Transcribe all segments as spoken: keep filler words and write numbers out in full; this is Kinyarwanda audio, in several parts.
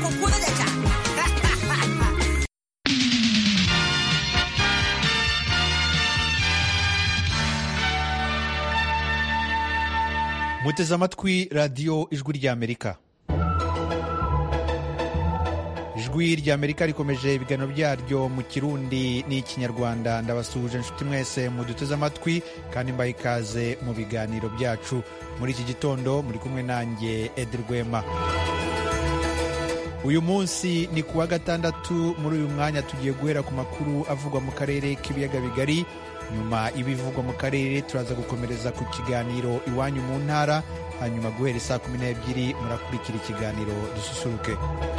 mukunda cyane. muteze amatwi radiyo ijwi ry'Amerika. ijwi ry'Amerika rikomeje ibiganiro byaryo mu Kirundi n'Ikinyarwanda. Ndabasuhuje inshuti mwese muduteze amatwi kandi mbaha ikaze mu biganiro byacu. Muri iki gitondo muri kumwe nanjye Edi Rwema. Uyu munsi ni kuwa gatandatu. Muri uyu mwanya tugiye guhera ku makuru avugwa mu karere k'ibiyaga bigari. Nyuma ibivugwa mu karere turaza gukomereza ku kiganiro iwanyu mu ntara, hanyuma guhera saa kumi n'ebyiri murakurikira ikiganiro dususuruke.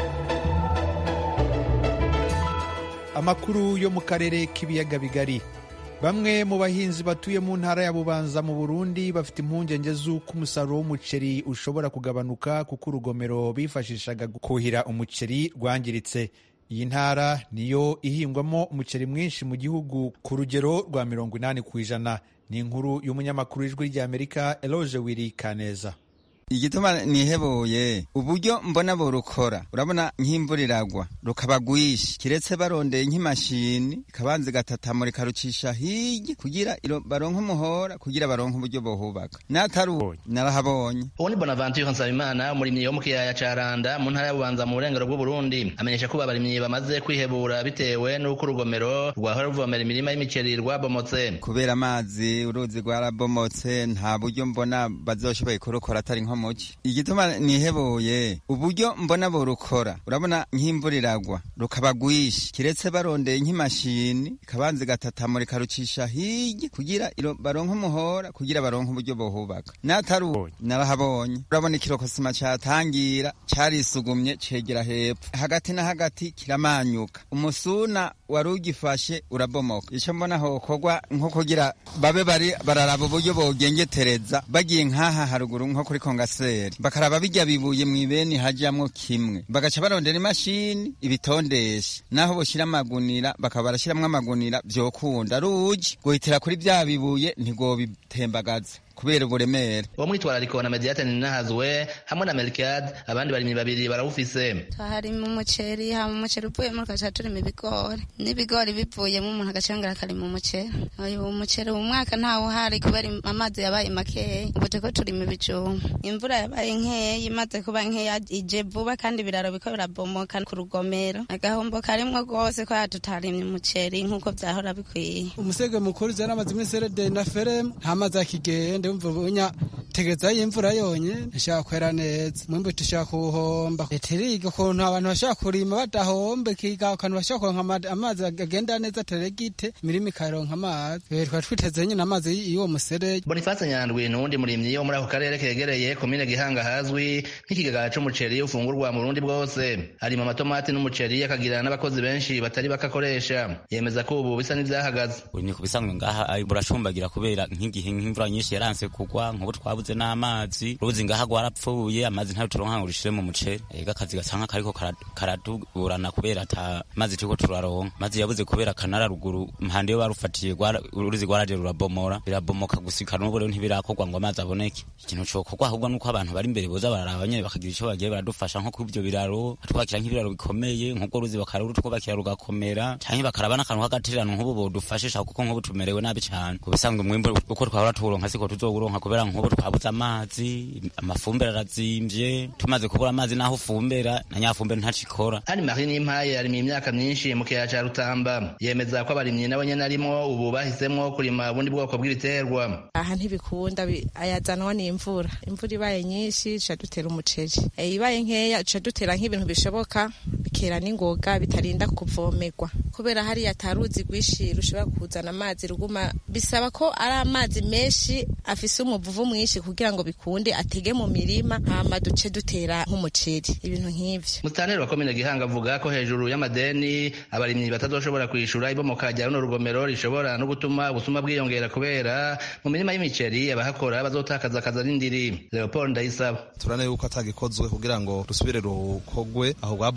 Amakuru yo mu karere k'ibiyaga bigari. Bamwe mu bahinzi batuye mu ntara ya Bubanza mu Burundi bafite impungenge z'uko umusaruro w'umuceri ushobora kugabanuka kuko urugomero bifashishaga kuhira umuceri rwangiritse. Iyi ntara niyo ihingwamo umuceri mwinshi mu gihugu ku rugero rwa mirongo inani ku ijana. Ni inkuru y'umunyamakuru w'ijwi ry'Amerika Eloge Wiri Kaneza. Igituma nihebuye uburyo mbona borukora, urabona nk'imvura iragwa rukaba rwishi, kiretse barondeye nk'imashini ikabanza gatatamura ikarucisha hirya kugira baronke umuhora, kugira baronke uburyo bohubaka. Nataru narahabonye. Uwo ni Bonaventure Nsabimana, umurimyi wo mu kiyaya ca Randa mu ntara ya Bubanza mu burengero bw'u Burundi, amenyesha ko abarimyi bamaze kwihebura bitewe n'uko urugomero rwahora ruvomera imirima y'imiceri rwabomotse. Kubera amazi uruzi rwarabomotse, nta buryo mbona bazoshoboye kurukora atari nko muci. Igituma nihebuye uburyo mbona borukora, urabona nk'imvura iragwa rukaba rwishi, kiretse barondeye nk'imashini ikabanza gatatamura ikarucisha hirya kugira baronke umuhora, kugira baronke uburyo bohubaka. Nataru narahabonye. Urabona ikirokosima catangira carisugumye cegera hepfo, hagati na hagati kiramanyuka, umusuna wari ugifashe urabomoka. Ico mbona hokorwa nko kugira babe bari bararaba uburyo bogengetereza, bagiye nk'aha haruguru nko kuri Kongaseri bakaraba bijya bibuye mw'ibeni hajamwo kimwe, bagaca barondera imashini ibitondesha, naho boshira amagunira bakaba barashiramwo amagunira vyokunda, ruji gohitira kuri bya bibuye ntigobitembagaza kubera uburemere. Uwo mwitwarariko na Mediate Ninahazwe hamwe na Melkiad, abandi barimyi babiri barawufise. Hari mu muceri, ha mu muceri uvuye mu kaca turi mu bigori, n'ibigori bivuyemo umuntu agacangara kari mu muceri. Uyu muceri mu mwaka ntawo hari kubera amazi yabaye makeya, ubu teko turi mu bijumba. Imvura yabaye nkeya, imaze kuba nkeya ije vuba kandi biraro biko birabomoka ku rugomero. Agahombo karimwo gose ko yatutarimye umuceri nkuko vyahora bikwiye. Umusege mukuru zana amazi mwiserede na ferem, nta mazi akigende mvunya tegeza y'imvura yonye nshaka kwera neza, mwimbo tushaka kuhomba. Eteriga kuntu abantu bashaka kurima badahombe, kiga kantu bashaka kuronka amazi agenda neza teregite mirimi karonka amazi. Twa twiteze nyine amazi y'uwo muserege. Boniface Nyandwi nundi murimyi wo muri ako karere kegereye komine Gihanga hazwi nk'ikigagara c'umuceri ufungurwa mu Burundi bwose. Harimo amatomati n'umuceri, akagira n'abakozi benshi batari bakakoresha. Yemeza ko ubu bisa n'ivyahagaze. Ni kubisanzwe ngaha burashumbagira kubera nk'igihe nk'imvura nyinshi yaranse kugwa, nk'ubu twabuze n'amazi, uruzi ngaha rwarapfuye, amazi ntayo turonka ngo rushire mu muceri. Ega akazi gasanka kariko karaduburana kubera ata mazi turiko turaronka. Mazi yabuze kubera kanara ruguru mpande yo barufatiye uruzi rwaraje rurabomora, birabomoka gusika n'ubu rero ntibirakorwa ngo amazi aboneke. Ikintu cokorwa ahubwo nuko abantu bari imbere boza bararaba nyene bakagira ico bagiye baradufasha, nko kubyo biraro twakira nk'ibiraro bikomeye, nk'ubwo ruzi bakaruru twubakira rugakomera, canke bakaraba n'akantu k'agatirano nk'ubu bodufashisha, kuko nk'ubu tumerewe nabi cane. Kubisanzwe mwimbo uko twahora turonka siko tuzoguronka kubera nk'ubu twabuze amazi, amafumbire arazimvye, tumaze kubura amazi naho ufumbera na nyafumbire ntacikora. Ani Marie Nimpaye ari mu myaka myinshi mu kiyaya ca Rutamba, yemeza ko abarimyi nabo nyene arimo ubu bahisemwo kurima ubundi bwoko bw'ibiterwa. Aha ntibikunda ayazanwa n'imvura, imvura ibaye nyinshi ca dutera umuceri, ibaye nkeya ca dutera nk'ibintu bishoboka bikera n'ingoga bitarinda kuvomerwa, kubera hari yataruzi gwishi rushobora kuzana amazi ruguma, bisaba ko ari amazi menshi afise umuvuvu mwinshi kugira ngo bikunde atege mu mirima, hama duce dutera nk'umuceri, ibintu nk'ivyo. Mustaneri wa komine Gihanga avuga ko hejuru y'amadeni abarimyi batazoshobora kwishura ibomoka rya runo rugomero rishobora no gutuma ubusuma bwiyongera, kubera mu mirima y'imiceri abahakora bazotakaza akazi n'indiri. Leopold Ndayisaba: turane yuko atagikozwe kugira ngo rusubire rukogwe aho rwabomotse, turane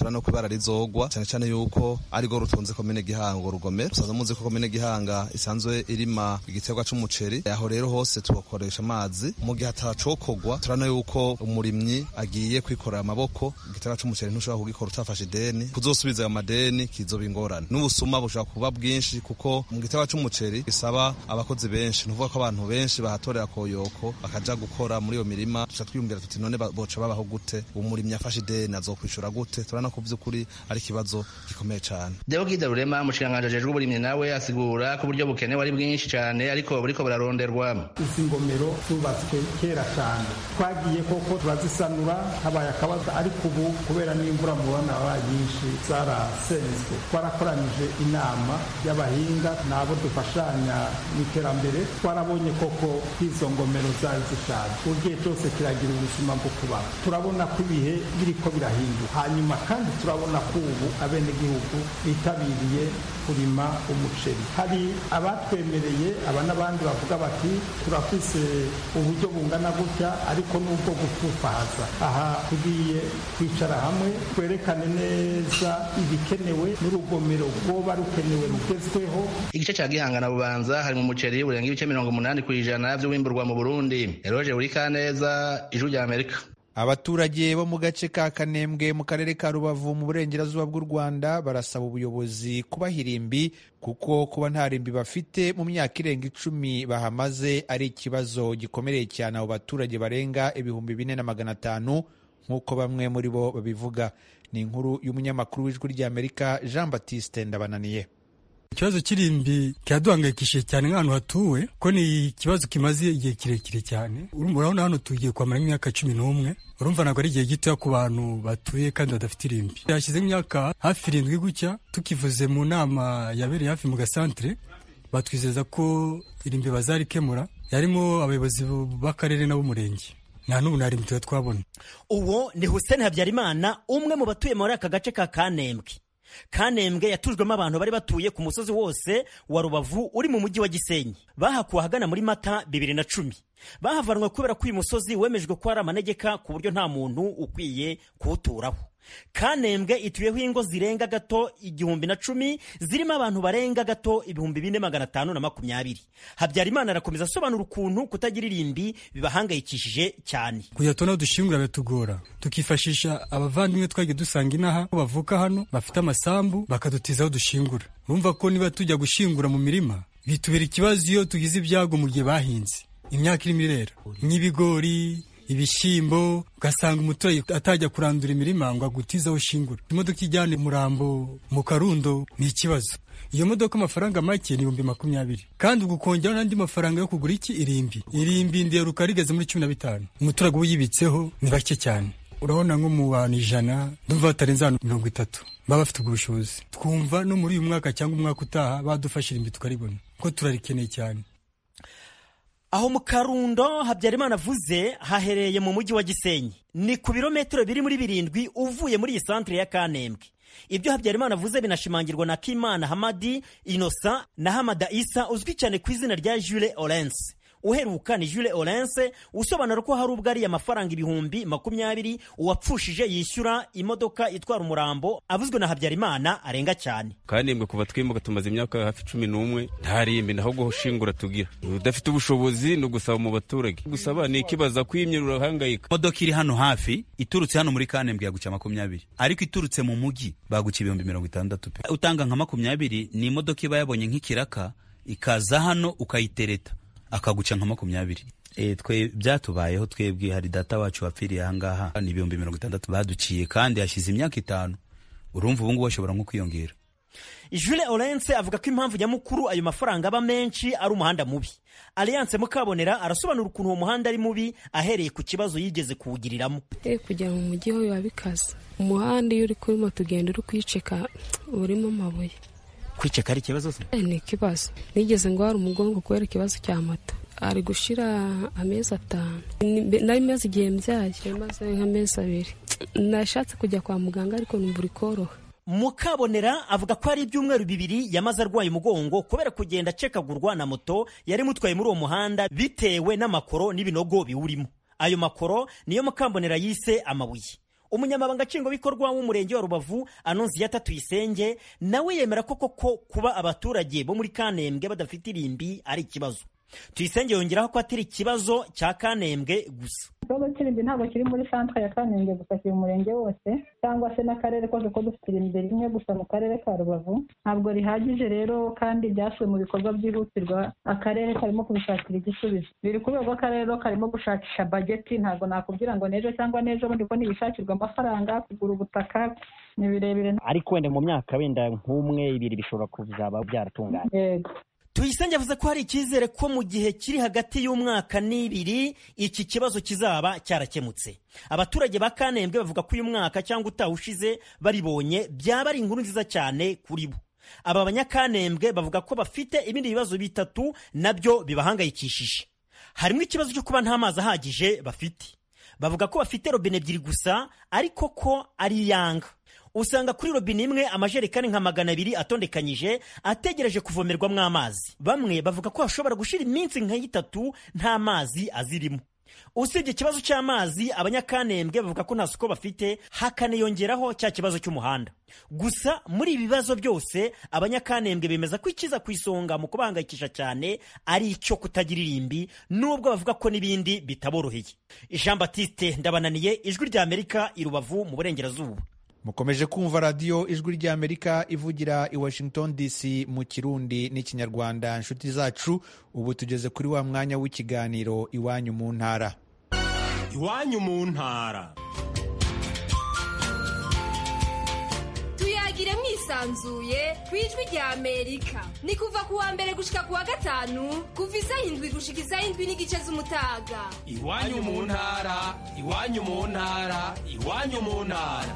bisigura no kwibara rizogwa cyane cyane yuko ari go rutunze komine Gihanga urugomero usanzwe muzi ko komine Gihanga isanzwe irima igiterwa c'umuceri aho rero hose tukoresha amazi mu gihe atacokogwa turana yuko umurimyi agiye kwikorera amaboko igiterwa c'umuceri ntushobora kugikora utafashe ideni kuzosubiza ayo madeni kizoba ingorane n'ubusuma bushobora kuba bwinshi kuko mu giterwa c'umuceri bisaba abakozi benshi nuvuga ko abantu benshi bahatorera koyoko bakaja gukora muri iyo mirima tuca twiyumvira tuti none boca babaho gute umurimyi afashe ideni azokwishura gute turana ko vy'ukuri ari kibazo gikomeye cyane. Deo Gida Rurema mushikanganje ajejwe uburimyi nawe asigura ko uburyo bukenewe ari bwinshi cyane ariko buriko buraronderwa. Izi ngomero zubatswe kera cyane twagiye koko turazisanura habaye akabaza ariko ubu kubera n'imvura mubona abaye nyinshi zarasenzwe twarakoranije inama y'abahinga nabo dufashanya mu iterambere twarabonye koko izo ngomero zari zishaje ugiye cyose kiragira ubuzima bwo kuba turabona ko ibihe biriko birahinduka hanyuma kandi turabona ko ubu abenegihugu bitabiriye kurima umuceri hari abatwemereye aba n'abandi bavuga bati turafise uburyo bungana gutya ariko n'ubwo gutufaza aha tugiye kwicara hamwe twerekane neza ibikenewe n'urugomero rwoba rukenewe rugezweho. Igice ca Gihanga na Bubanza hari mu muceri urenga ibice mirongo umunani kw'ijana vy'uwimburwa mu Burundi. Eroje Urikaneza, Ijwi rya Amerika. Abaturage bo mu gace ka Kanembwe mu karere ka Rubavu mu burengerazuba bw'u Rwanda barasaba ubuyobozi kubaha irimbi kuko kuba nta rimbi bafite mu myaka irenga icumi bahamaze ari ikibazo gikomereye cyane abo baturage barenga ibihumbi bine na magana atanu nk'uko bamwe muri bo babivuga. Ni inkuru y'umunyamakuru w'Ijwi ry'Amerika Jean Baptiste Ndabananiye. Ikibazo cy'irimbi kiraduhangayikishije cyane nk'ahantu hatuwe ko ni ikibazo kimaze igihe kirekire cyane. Urabona hano tugiye kwamara imyaka cumi n'umwe urumva ntabwo ari igihe gito ku bantu batuye kandi badafite irimbi. Yashyize imyaka hafi irindwi gutya tukivuze mu nama yabereye hafi mu gasantere batwizeza ko irimbi bazarikemura yarimo abayobozi b'akarere n'ab'umurenge nta n'ubu nta rimbi tuba twabona. Uwo ni Hussein Habyarimana umwe mu batuye muri aka gace ka Kanembwe. Kanembwe yatujwemo abantu bari batuye ku musozi wose wa Rubavu uri mu mujyi wa Gisenyi bahakuwe ahagana muri Mata bibiri na cumi bahavanwe kubera ko uyu musozi wemejwe ko ari amanegeka ku buryo nta muntu ukwiye kuwuturaho. Kanembwe ituyeho ingo zirenga gato igihumbi na cumi zirimo abantu barenga gato ibihumbi bine magana atanu na makumyabiri. Habyarimana arakomeza asobanura ukuntu kutagira irimbi bibahangayikishije cyane. Kuya tona dushingura betugora tukifashisha abavandimwe twagiye dusanga inaha bavuka hano bafite amasambu bakadutizaho dushingura. Urumva ko niba tujya gushingura mu mirima bitubera ikibazo iyo tugize ibyago mu gihe bahinze imyaka irimo irera nk'ibigori ibishimbo ugasanga umuturage atajya kurandura imirima ngo agutizaho ushingura. Imodoka ijyana umurambo mu Karundo ni ikibazo. Iyo modoka amafaranga make ni ibihumbi makumyabiri kandi ugukongeraho n'andi mafaranga yo kugura iki irimbi irimbi ndiyeruka rigeze muri cumi na bitanu umuturage uyibitseho ni bake cyane. Urabona nko mu bantu ijana ndumva batarenze abantu mirongo itatu baba bafite ubwo bushobozi. Twumva no muri uyu mwaka cyangwa umwaka utaha badufasha irimbi tukaribona ko turarikeneye cyane. Aho mu Karundo Habyarimana avuze hahereye mu mujyi wa Gisenyi ni ku birometero biri muri birindwi uvuye muri iyi santere ya Kanembwe. Ibyo Habyarimana avuze binashimangirwa na Kimana Hamadi Innocent na Hamada Isa uzwi cyane ku izina rya Jules Olens. Uheruka ni Jules Olens usobanura ko hari ubwo ari amafaranga ibihumbi makumyabiri uwapfushije yishyura imodoka itwara umurambo avuzwe na Habyarimana arenga cyane. Kanembwe kuva twimuka tumaze imyaka hafi cumi n'umwe nta rimbi naho gushingura tugira udafite ubushobozi no gusaba mu baturage gusaba ni ikibaza kwimyirura hangayika. Modoka iri hano hafi iturutse hano muri Kanembwe yaguca makumyabiri ariko iturutse mu mujyi baguca ibihumbi mirongo itandatu pe. Utanga nka makumyabiri ni imodoka iba yabonye nk'ikiraka ikaza hano ukayitereta akaguca nka makumyabiri. E, twe byatubayeho twebwe hari data wacu wapfiriye ahangaha ni ibihumbi mirongo itandatu baduciye kandi hashize imyaka itanu urumva ubu ngubu bashobora nko kwiyongera. Jules Olens avuga ko impamvu nyamukuru ayo mafaranga aba menshi ari umuhanda mubi. Alliance Mukabonera arasobanura ukuntu uwo muhanda ari mubi ahereye ku kibazo yigeze kuwugiriramo. E, kujya mu mujyi ho biba bikaze. Umuhanda iyo uri kuri moto ugenda uri kwiceka urimo amabuye. Kwiceka ari ikibazo se? Ni ikibazo. Nigeze ngo hari umugongo kubera ikibazo cya moto. Ari gushira amezi atanu. Nari maze igihe mbyaye maze nk'amezi abiri. Nashatse kujya kwa muganga ariko numva uri koroha. Mukabonera avuga ko ari ibyumweru bibiri yamaze arwaye umugongo kubera kugenda cekagurwa na moto yari mutwaye muri uwo muhanda bitewe n'amakoro n'ibinogo biwurimo. Ayo makoro niyo Mukabonera yise amabuye. umunyamabanga nshingwabikorwa w'umurenge wa Rubavu Anonsiyata Tuyisenge nawe yemera ko koko kuba abaturage bo muri Kanembwe badafite irimbi ari ikibazo. Tuyisenge yongeraho ko atari ikibazo cya Kanembwe gusa. Ikibazo cy'irimbi ntabwo kiri muri centre ya Kanembwe gusa, kiri mu murenge wose cyangwa se n'akarere kose ko dufite irimbi rimwe gusa mu karere ka Rubavu. Ntabwo rihagije rero kandi byashyizwe mu bikorwa byihutirwa, akarere karimo kubishakira igisubizo. Biri ku rwego rw'akarere karimo gushakisha bageti, ntabwo nakubwira ngo nejo cyangwa nejo bundi ko nibishakirwa amafaranga kugura ubutaka ni birebire. Ariko wenda mu myaka wenda nk'umwe ibiri bishobora kuzaba byaratunganye. Yego. Tuyisenge avuze ko hari icyizere ko mu gihe kiri hagati y'umwaka n'ibiri iki kibazo kizaba cyarakemutse. Abaturage ba Kanembwe bavuga ko uyu mwaka cyangwa utawushize baribonye byaba ari inkuru nziza cyane kuri bo. Aba banyakanembwe bavuga ko bafite ibindi bibazo bitatu nabyo bibahangayikishije. Harimo ikibazo cyo kuba nta mazi ahagije bafite. Bavuga ko bafite robine ebyiri gusa ariko ko ari yanga. Usanga kuri robine imwe amajerekani nka magana abiri atondekanyije ategereje kuvomerwamo amazi. Bamwe bavuga ko hashobora gushira iminsi nka itatu nta mazi azirimo. Usibye ikibazo cy'amazi, abanyakanembwe bavuga ko nta soko bafite, hakaniyongeraho cya kibazo cy'umuhanda. Gusa muri ibi bibazo byose abanyakanembwe bemeza ko ikiza ku isonga mu kubahangayikisha cyane ari icyo kutagira irimbi, nubwo bavuga ko n'ibindi bitaboroheye. Jean Baptiste Ndabananiye, Ijwi rya Amerika, i Rubavu mu Burengerazuba. Mukomeje kumva radiyo Ijwi rya Amerika ivugira i Washington D C mu Kirundi n'Ikinyarwanda. Inshuti zacu, ubu tugeze kuri wa mwanya w'ikiganiro Iwanyu mu Ntara. Iwanyu mu Ntara. Tuyagire mwisanzuye ku Ijwi rya Amerika. Ni kuva ku wa mbere gushika ku wa gatanu, kuva isaha indwi gushika isaha indwi n'igice z'umutaga. Iwanyu mu Ntara, Iwanyu mu Ntara, Iwanyu mu Ntara.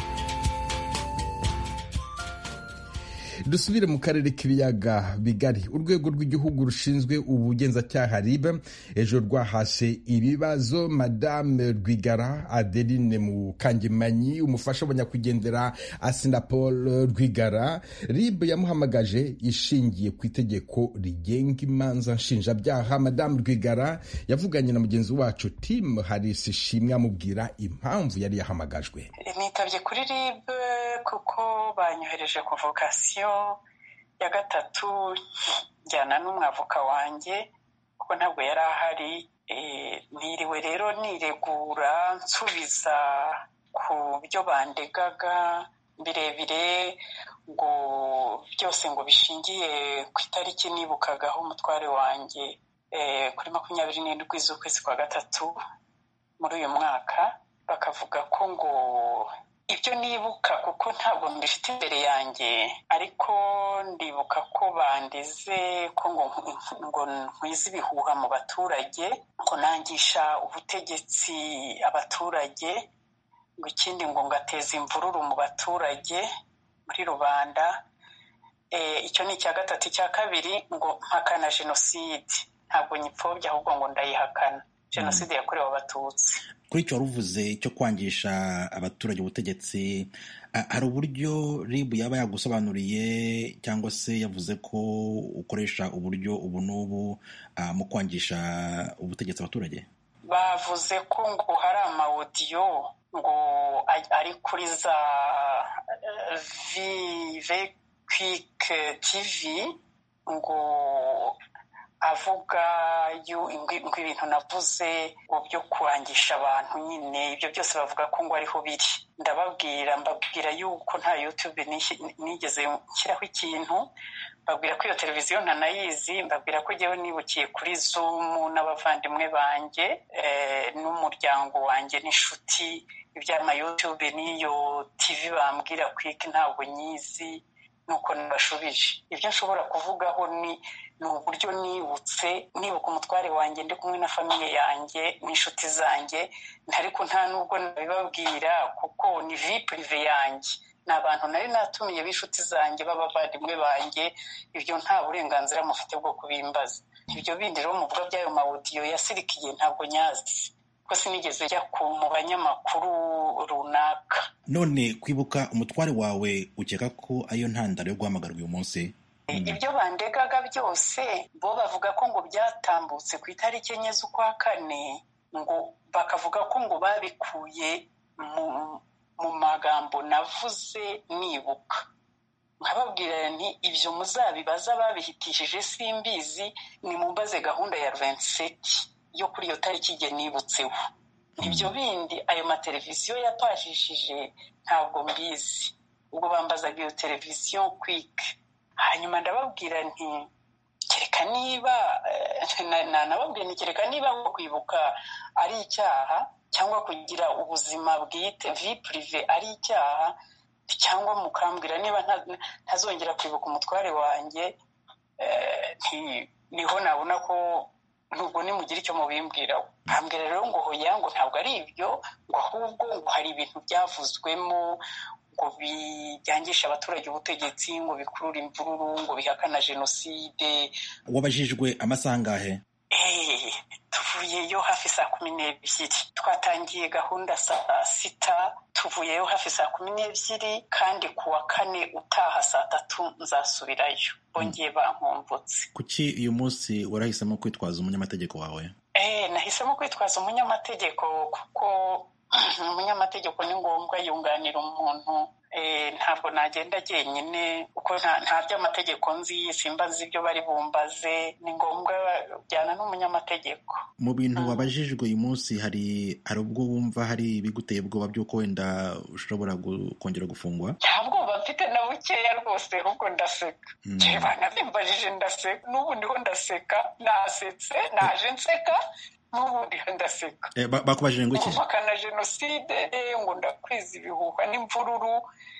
Dusubire mu karere k'ibiyaga bigari. Urwego rw'igihugu rushinzwe ubugenzacyaha R I B ejo rwahashe ibibazo Madame Rwigara Adeline Mukangemanyi, umufasha wa nyakwigendera Assinapol Rwigara. R I B yamuhamagaje ishingiye ku itegeko rigenga imanza nshinjabyaha. Madame Rwigara yavuganye na mugenzi wacu Tim Harris Shimwe amubwira impamvu yari yahamagajwe. Nitabye kuri R I B kuko banyohereje convocation ya gatatu njyana n'umwavoka wanjye kuko ntabwo yari ahari. E, niriwe rero niregura nsubiza ku byo bandegaga birebire, ngo byose ngo bishingiye ku itariki nibukagaho umutware wanjye e, kuri makumyabiri n'indwi z'ukwezi kwa gatatu muri uyu mwaka. Bakavuga ko ngo ibyo nibuka kuko ntabwo mbifite imbere yanjye, ariko ndibuka ko bandize ko ngo ngo nkwiza ibihuha mu baturage, ngo nangisha ubutegetsi abaturage, ngo ikindi ngo ngateza imvururu mu baturage muri rubanda. E, icyo ni icya gatatu. Icya kabiri ngo mpakana jenoside. Ntabwo nyipfobya ahubwo ngo ndayihakana. Jenoside yakorewe Abatutsi. Kuri icyo waruvuze cyo kwangisha abaturage ubutegetsi, hari uburyo R I B yaba yagusobanuriye cyangwa se yavuze ko ukoresha uburyo ubu n'ubu mu kwangisha ubutegetsi abaturage? Bavuze ko ngo hari amawodiyo ngo ari kuri za Vive Quick T V ngo avuga ngo ibintu navuze byo kurangisha abantu, nyine ibyo byose bavuga ko ngo ariho biri. Ndababwira mbabwira yuko nta YouTube nigeze nshyiraho ikintu, mbabwira ko iyo televiziyo ntanayizi, mbabwira ko jyewe nibukiye kuri Zoom n'abavandimwe banjye eh, n'umuryango wanjye n'inshuti. Iby'ama YouTube n'iyo T V bambwira kwiki ntabwo nyizi, nuko nabashubije. Ibyo nshobora kuvugaho ni ni uburyo nibutse nibuka umutware wanjye ndi kumwe na famiye yanjye n'inshuti zanjye, ariko nta nubwo nabibabwira kuko ni vie prive yanjye. Ni abantu nari natumiye b'inshuti zanjye b'abavandimwe banjye, ibyo nta burenganzira mufite bwo kubimbaza. Ibyo bindi rero muvuga by'ayo mawodiyo yasirikiye ntabwo nyazi ko sinigeze njya mu banyamakuru runaka. None kwibuka umutware wawe ukeka ko ayo ntandaro yo guhamagarwa uyu munsi? Ibyo bandegaga byose bo bavuga ko ngo byatambutse ku itariki enye z'ukwa kane, ngo bakavuga ko ngo babikuye mu magambo navuze nibuka nkababwira nti ibyo muzabibaza babihitishije simbizi ni mumbaze gahunda ya vingt-sept yo kuri iyo tariki igihe nibutseho ibyo bindi ayo mateleviziyo yapashishije ntabwo mbizi ubwo bambazaga iyo televiziyo quick hanyuma ndababwira nti kereka niba nababwira nti kereka niba nko kwibuka ari icyaha cyangwa kugira ubuzima bwite vie prive ari icyaha cyangwa mukambwira niba ntazongera kwibuka umutware wanjye niho nabona ko nubwo nimugira icyo mubimbwiraho bambwira rero ngo hoya ngo ntabwo ari ibyo ngo ahubwo ngo hari ibintu byavuzwemo ngo bijyangisha abaturage ubutegetsi ngo bikurura imvururu ngo bihakana jenoside. Wabajijwe amasaha angahe? Eh, tuvuyeyo hafi saa kumi n'ebyiri twatangiye gahunda saa sita tuvuyeyo hafi saa kumi n'ebyiri kandi kuwa kane utaha saa tatu nzasubirayo bongeye bankumbutse. Kuki uyu munsi warahisemo kwitwaza umunyamategeko wawe? Eh, nahisemo kwitwaza umunyamategeko kuko umunyamategeko ni ngombwa yunganira umuntu. Eh, ntabwo nagenda jyenyine uko nta by'amategeko nzi simbazi ibyo bari bumbaze ni ngombwa byana n'umunyamategeko. Mu bintu wabajijwe uyu munsi hari hari ubwo wumva hari biguteye ubwoba by'uko wenda ushobora kongera gufungwa? Ntabwo bafite na bukeya rwose ahubwo ndaseka. Je bana bimbajije ndaseka n'ubu ndiho ndaseka nasetse naje nseka n'ubundi ndaseka. Eh, bakubajije ngo iki? Bakana jenoside ngo ndakwiza ibihuha n'imvururu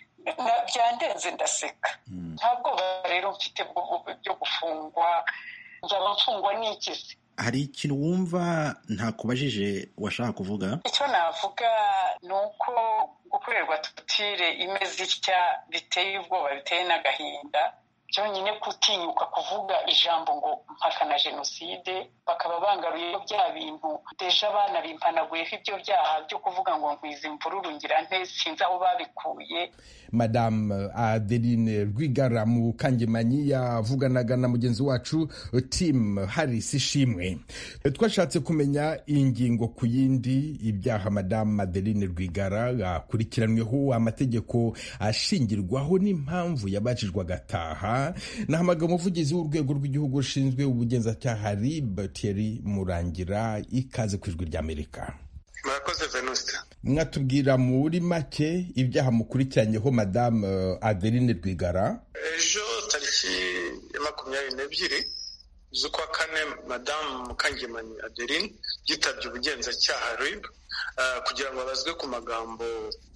byandenze ndaseka. Ntabwo rero mfite byo gufungwa nzaba mfungwa n'iki? Hari ikintu wumva ntakubajije washaka kuvuga? Icyo navuga ni uko gukorerwa tutire imeze itya biteye ubwoba biteye n'agahinda. Byonyine kutinyuka kuvuga ijambo ngo mpakana jenoside bakaba bangaruye bya bintu deja abana bimpanaguyeho ibyo byaha byo kuvuga ngo nkwiza imvururu ngira nte sinzi aho babikuye. Madame Adeline Rwigara mu Kangemanyi yavuganaga na mugenzi wacu Tim Harris Ishimwe. Twashatse kumenya ingingo ku yindi ibyaha Madame Adeline Rwigara akurikiranweho amategeko ashingirwaho n'impamvu yabajijwe agataha. Nahamagaye umuvugizi w'urwego rw'igihugu rushinzwe ubugenzacyaha R I B Thierry Murangira ikaze ku ijwi ry'Amerika. Murakoze Venuste. Mwatubwira muri make ibyaha mukurikiranyeho Madame Adeline Rwigara? Ejo tariki ya makumyabiri n'ebyiri z'ukwa kane Madame Mukangemanyi Adeline yitabye ubugenzacyaha R I B uh, kugira ngo abazwe ku magambo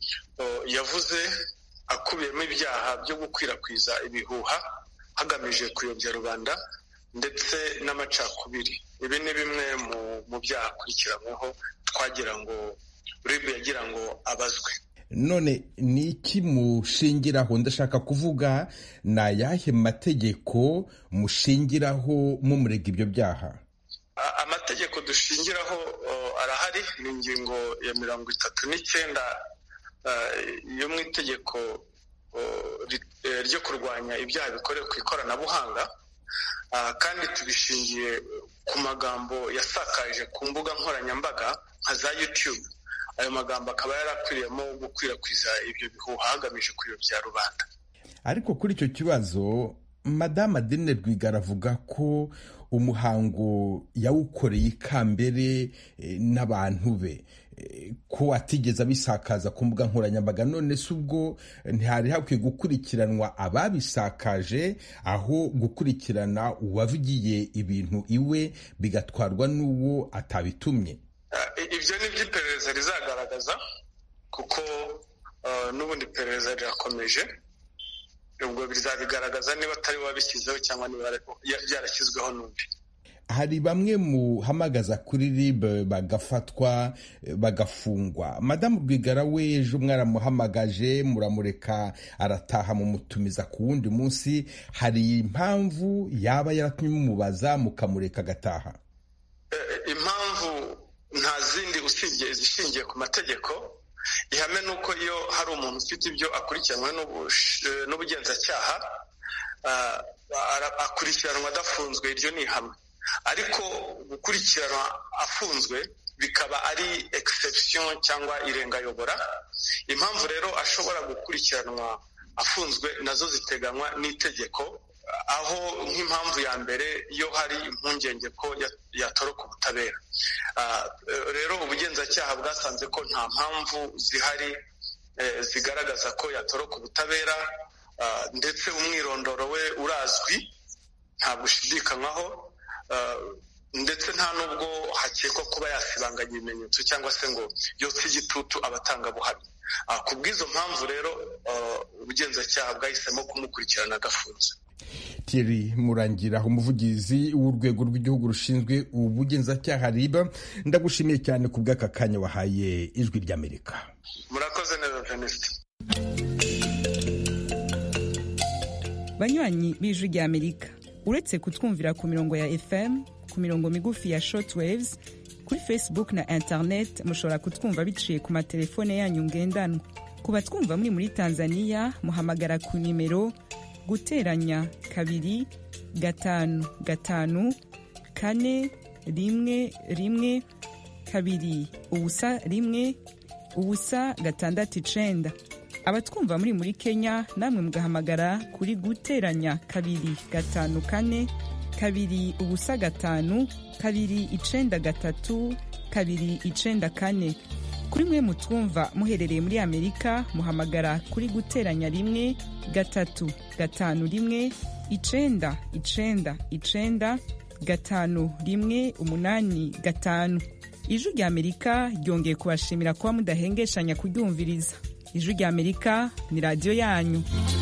uh, yavuze akubiyemo ibyaha byo gukwirakwiza ibihuha hagamije kuyobya rubanda ndetse n'amacakubiri. Ibi ni bimwe mu, mu byaha akurikiranyweho twagira ngo R I B yagira ngo abazwe. None ni iki mushingiraho? Ndashaka kuvuga na yahe mategeko mushingiraho mumurega ibyo byaha? Amategeko dushingiraho uh, arahari ni ingingo ya mirongo itatu n'icyenda yo mu itegeko ryo kurwanya ibyaha bikorewe ku ikoranabuhanga, kandi tubishingiye ku magambo yasakaje ku mbuga nkoranyambaga nka za YouTube. Ayo magambo akaba yarakwiriyemo gukwirakwiza ibyo bihuha hagamije kuyobya rubanda. Ariko kuri icyo kibazo Madame Adeline Rwigara avuga ko umuhango yawukoreye ikambere n'abantu be, ko atigeze abisakaza ku mbuga nkoranyambaga. None se ubwo ntihari hakwiye gukurikiranwa ababisakaje aho gukurikirana uwavugiye ibintu iwe bigatwarwa n'uwo atabitumye? Ibyo ni by'iperereza rizagaragaza kuko uh, n'ubundi iperereza rirakomeje. Ubwo bizabigaragaza niba atari wabishyizeho cyangwa niba byarashyizweho n'undi. Hari bamwe muhamagaza kuri R I B bagafatwa bagafungwa. Madame Rwigara we ejo mwaramuhamagaje muramureka arataha mumutumiza ku wundi munsi. Hari impamvu yaba yaratumye mumubaza mukamureka agataha? E, impamvu nta zindi usibye izishingiye ku mategeko. Ihame nuko iyo hari umuntu ufite ibyo akurikiranwe n'ubugenzacyaha uh, akurikiranwa adafunzwe, iryo ni ihame. Ariko gukurikiranwa afunzwe bikaba ari exception cyangwa irengayobora. Impamvu rero ashobora gukurikiranwa afunzwe nazo ziteganywa n'itegeko, aho nk'impamvu ya mbere iyo hari impungenge ko yatoroka ubutabera. Rero ubugenzacyaha bwasanze ko nta mpamvu zihari zigaragaza ko yatoroka ubutabera, ndetse umwirondoro we urazwi nta gushidikanywaho, ndetse nta nubwo hakekwa kuba yasibanganya ibimenyetso cyangwa se ngo yotse igitutu abatangabuhamya. Ku bw'izo mpamvu rero ubugenzacyaha bwahisemo kumukurikirana agafunze. Thierry Murangira, umuvugizi w'urwego rw'igihugu rushinzwe ubugenzacyaha R I B, ndagushimiye cyane ku bw'aka kanya wahaye Ijwi ry'Amerika. Murakoze neza Venuste. Banywanyi b'Ijwi ry'Amerika, uretse kutwumvira ku mirongo ya F M, ku mirongo migufi ya shortwaves, kuri Facebook na internet mushobora kutwumva biciye ku matelefone yanyu ngendanwa. Ku batwumva muri muri Tanzania muhamagara ku nimero guteranya kabiri gatanu gatanu kane rimwe rimwe kabiri ubusa rimwe ubusa gatandatu icenda. Abatwumva muri muri Kenya namwe mugahamagara kuri guteranya kabiri gatanu kane kabiri ubusa gatanu kabiri icenda gatatu kabiri icenda kane. Kuri mwe mutwumva muherereye muri Amerika muhamagara kuri guteranya rimwe gatatu gatanu rimwe icenda icenda icenda gatanu rimwe umunani gatanu. Ijwi ry'Amerika ryongeye kubashimira kuba mudahengeshanya kuryumviriza. Ijwi ry'Amerika ni radio yanyu.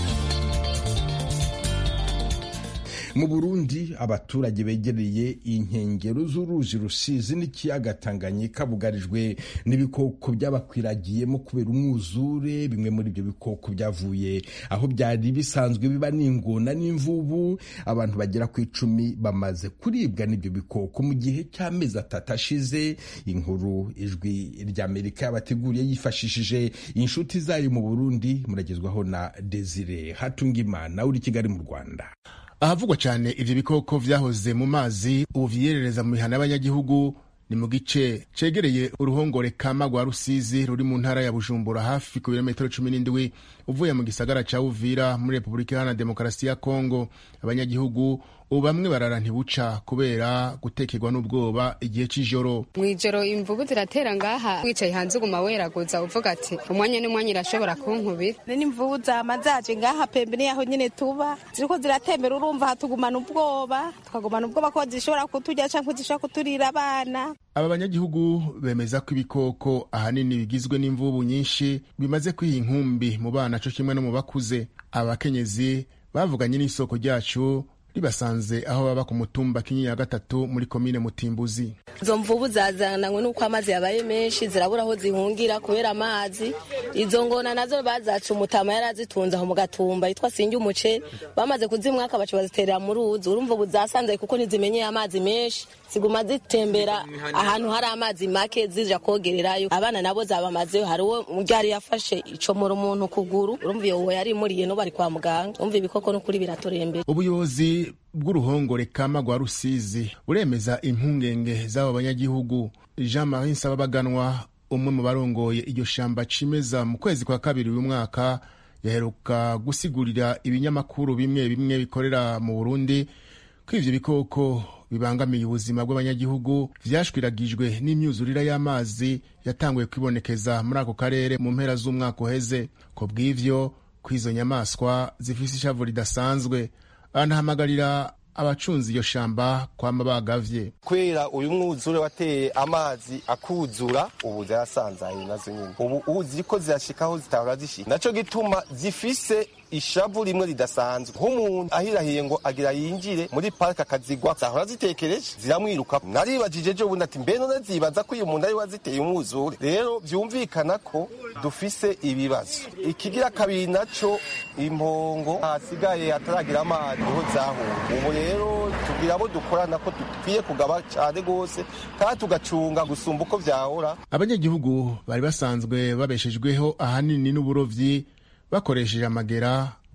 Mu Burundi abaturage begereye inkengero z'uruzi Rusizi n'ikiyaga Tanganyika bugarijwe n'ibikoko byabakwiragiyemo kubera umwuzure. Bimwe muri ibyo bikoko byavuye aho byari bisanzwe biba n'ingona n'imvubu. Abantu bagera ku icumi bamaze kuribwa n'ibyo bikoko mu gihe cy'amezi atatu ashize. Inkuru Ijwi ry'Amerika yabateguriye yifashishije inshuti zayo mu Burundi, muragezwaho na Desire Hatungimana uri Kigali mu Rwanda. Ahavugwa cyane ivyo bikoko vyahoze mu mazi ubu vyerereza mu mihana y'abanyagihugu ni mu gice cegereye uruhongore kama rwa Rusizi ruri mu ntara ya Bujumbura hafi ku birometero cumi n'indwi uvuye mu gisagara ca Uvira muri Republika Iharanira Demokarasi ya Kongo. Abanyagihugu ubu bamwe barara ntibuca kubera gutekerwa n'ubwoba igihe c'ijoro. Mwijoro imvubu ziratera ngaha, wicaye hanze uguma weraguza uvuga ati umwanya n'umwanya irashobora kunkubira. N'imvubu zama zaje ngaha pembeni yaho nyene tuba ziriko ziratembera, urumva hatugumana ubwoba, twagumana ubwoba ko zishobora kuturya canke zishobora kuturira abana. Aba banyagihugu bemeza ko ibikoko ahanini bigizwe n'imvubu nyinshi bimaze kwiha inkumbi mu bana co kimwe no mu bakuze. Abakenyezi bavuganye n'isoko ryacu ribasanze aho baba ku mutumba Kinyinya ya gatatu muri komine Mutimbuzi. Izo mvubu zazananywe nuko amazi yabaye menshi zirabura aho zihungira kubera amazi. Izo ngona nazo bazaca umutama yarazitunze aho mu gatumba yitwa Singi umuce, bamaze kuzimwaka bacu baziterera mu ruzi. Urumva ubu zasanze kuko ntizimenyeye amazi menshi, ziguma zitembera ahantu hari amazi make zija kogererayo. Abana nabo zabamazeyo, hari uwo muryari yafashe icomora umuntu kuguru, urumva iyo yari muriye no bari kwa muganga. Urumva ibikoko no kuri biratorembera. Ubuyobozi bw'uruhongore kama rwa Rusizi uremeza impungenge z'abo banyagihugu. Jean Marie Nsababaganwa, umwe mu barongoye iryo shamba cimeza, mu kwezi kwa kabiri uyu mwaka yaheruka gusigurira ibinyamakuru bimwe bimwe bikorera mu Burundi ko ivyo bikoko bibangamiye ubuzima bw'abanyagihugu vyashwiragijwe n'imyuzurira y'amazi yatanguye kwibonekeza muri ako karere mu mpera z'umwaka uheze. Ko bw'ivyo kw'izo nyamaswa zifise ishavu ridasanzwe, anahamagarira abacunzi iyo shamba kwama bagavye. Kwera uyu mwuzure wateye amazi akuzura, ubu zarasanzaye nazo nyine. Ubu ubu ziriko zirashikaho zitahora zishika, naco gituma zifise ishavu rimwe ridasanzwe. Nk'umuntu ahirahiye ngo agira yinjire muri park akazigwa, zahora zitekereje ziramwiruka. Naribajije je ubundi ati mbe none zibaza ko uyu muntu ari waziteye umwuzure. Rero vyumvikana ko dufise ibibazo. Ikigira kabiri naco impongo hasigaye ataragira amazi ho zahura. Ubu rero tugira abo dukorana ko dukwiye kugaba cyane gose kandi tugacunga gusumba uko vyahora. Abanyagihugu bari basanzwe babeshejweho ahanini n'uburovyi bakoresheje amagera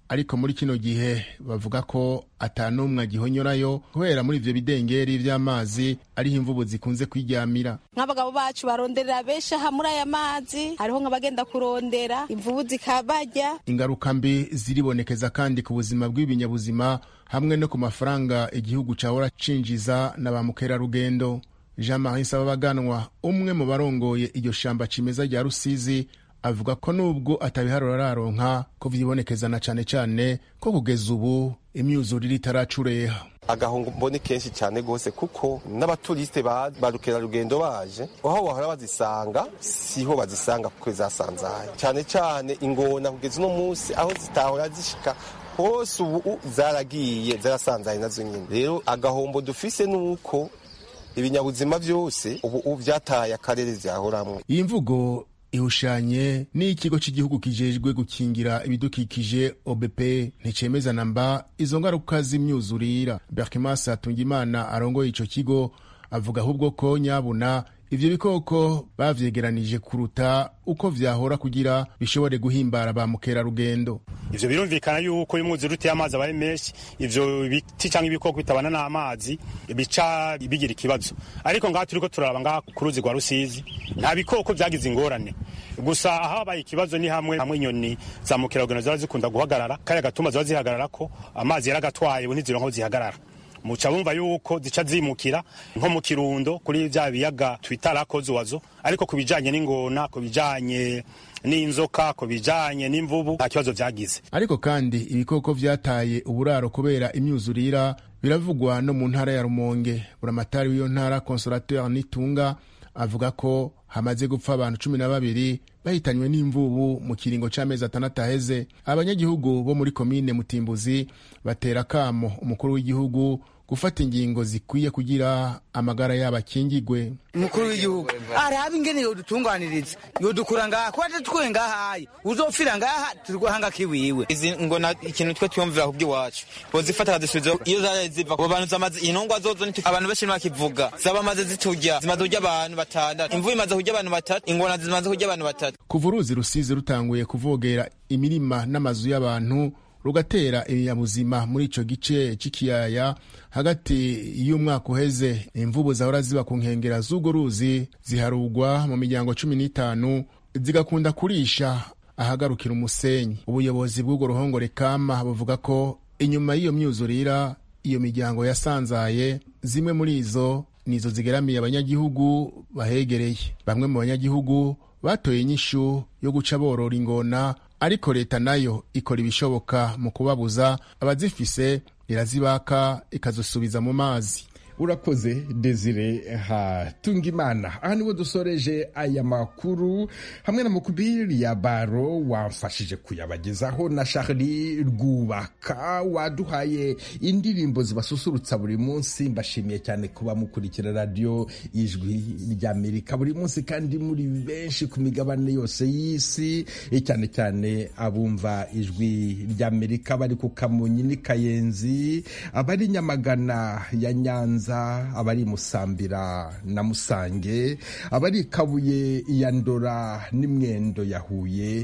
ariko muri kino gihe bavuga ko atanumwe agihonyorayo kubera muri ivyo bidengeri vy'amazi ariho imvubu zikunze kwiryamira. Nk'abagabo bacu baronderera benshi aha muri aya mazi, hariho nk'abagenda kurondera imvubu zikabarya. Ingaruka mbi ziribonekeza kandi ku buzima bw'ibinyabuzima hamwe no ku mafaranga igihugu cahora cinjiza na ba mukerarugendo. Jean-Marie Sababaganwa, umwe mu barongoye iryo shamba cimeza rya Rusizi, avuga ko nubwo atabiharura araronka ko vyibonekeza na cane cane ko kugeza ubu imyuzurire itaracureha. Agahungu mbone kenshi cyane gose kuko n'abaturiste ba barukerarugendo baje aho bahora bazisanga siho bazisanga kuko zasanzaye cyane cyane ingona kugeza no munsi aho zitahora zishika hose ubu zaragiye zarasanzaye nazo nyine. Rero agahombo dufise nuko ibinyabuzima byose ubu vyataye akarere vyahoramwe. Iyi mvugo ihushanye n'ikigo cy'igihugu kijejwe gukingira ibidukikije O B P nticemeza namba izo ngaruka z'imyuzurira. Berkimas Atungimana arongoye ico kigo avuga ahubwo ko nyabuna ivyo bikoko bavyegeranije kuruta uko vyahora kugira bishobore guhimbara ba mukerarugendo. Ivyo birumvikana yuko imwuzure uteye amazi abaye menshi, ivyo biti canke ibikoko bitabana n'amazi bica bigira ikibazo. Ariko ngaha turiko turaraba ngaha ku ruzi rwa Rusizi nta bikoko vyagize ingorane, gusa aho habaye ikibazo ni hamwe hamwe inyoni za mukerarugendo zaba zikunda guhagarara kaya gatuma ziba zihagarara ko amazi yaragatwaye ubu ntizironka zihagarara. Muca bumva yuko zica zimukira nko mu Kirundo kuri vya biyaga twitara kozuwazo, ariko kubijanye n'ingona, kubijanye n'inzoka, kubijanye n'imvubu nta kibazo vyagize. Ariko kandi ibikoko vyataye uburaro kubera imyuzurira biravugwa no mu ntara ya Rumonge. Buramatari w'iyo ntara Consolateur Nitunga avuga ko hamaze gupfa abantu cumi na babiri bahitanywe n'imvubu mu kiringo c'amezi atandatu aheze. Abanyagihugu bo muri komine Mutimbuzi batera kamo umukuru w'igihugu gufata ingingo zikwiye kugira amagara y'abakingigwe. Umukuru w'igihugu araba ingene yodutunganiriza yodukura ngaha ko atatwe ngahaye uzofira ngaha turwahanga kiwiwe. Izi ngona ikintu twe twumvira ku bw'iwacu bozifata kadisubiza iyo zaje ziva ku bantu zamaze inongwa zozo ni abantu benshi bakivuga zaba maze ziturya zimaze kurya abantu batandatu, imvubu imaze kurya abantu batatu, ingona zimaze kurya abantu batatu. Kuva uruzi Rusizi rutanguye kuvogera imirima n'amazu y'abantu rugatera ibinyabuzima muri ico gice c'ikiyaya hagati y'umwaka uheze, imvubu zahora ziba ku nkengera z'urwo ruzi ziharugwa mu miryango cumi n'itanu zigakunda kurisha ahagarukira umusenyi. Ubuyobozi bw'urwo ruhongore kama buvuga ko inyuma y'iyo myuzurira iyo miryango yasanzaye, zimwe muri izo nizo zigeramiye abanyagihugu bahegereye. Bamwe mu banyagihugu batoye inyishu yo guca borora ingona, ariko leta nayo ikora ibishoboka mu kubabuza, abazifise irazibaka ikazosubiza mu mazi. Urakoze Desire Hatungimana. Aha niwo dusoreje aya makuru hamwe na Mukubiri ya Baro wamfashije kuyabagezaho na Charlie Rwubaka waduhaye indirimbo zibasusurutsa buri munsi. Mbashimiye cyane kuba mukurikira radio Ijwi ry'Amerika buri munsi kandi muri benshi ku migabane yose y'isi, cyane cyane abumva Ijwi ry'Amerika bari ku Kamonyi ni Kayenzi, abari Nyamagana ya Nyanza, abari Musambira na Musange, abari Kabuye ya Ndora n'Imwendo ya Huye,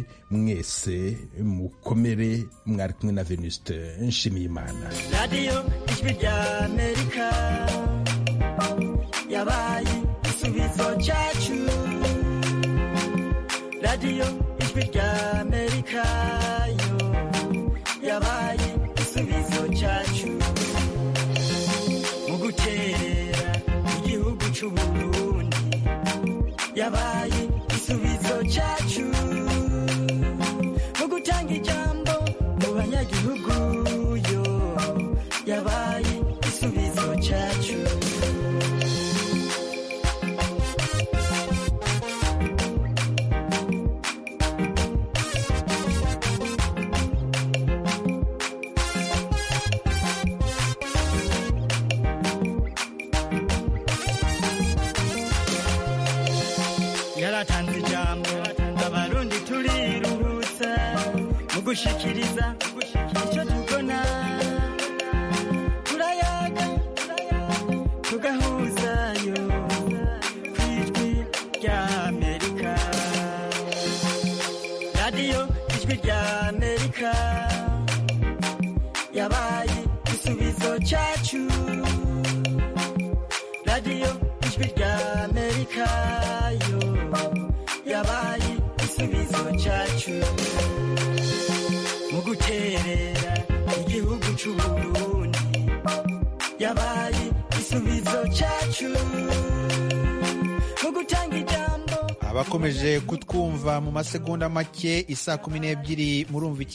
mwese mukomere. Mwari kumwe na Venuste Nshimiyimana. Radio Ijwi ry'Amerika yabaye igisubizo cyacu. Radio Ijwi ry'Amerika yo yabaye igisubizo cyacu. Muguterera igihugu c'Uburundi yabaye igisubizo cyacu. Mugutanga ijambo mu banyagihugu yo yabaye igisubizo cyacu. Yaratanze ijambo abarundi turiruhutsa mu gushikiriza icyo tubona, turayaga tugahuzayo ku Ijwi ry'Amerika. Radio Ijwi ry'Amerika yabaye igisubizo cyacu radiyo ijwi rya amerika yo yabaye igisubizo cyacu mu guterera igihugu c'uburundi yabaye igisubizo cyacu mu gutanga ijambo. abakomeje kutwumva mu masegonda make isaa kumi n'ebyiri murumva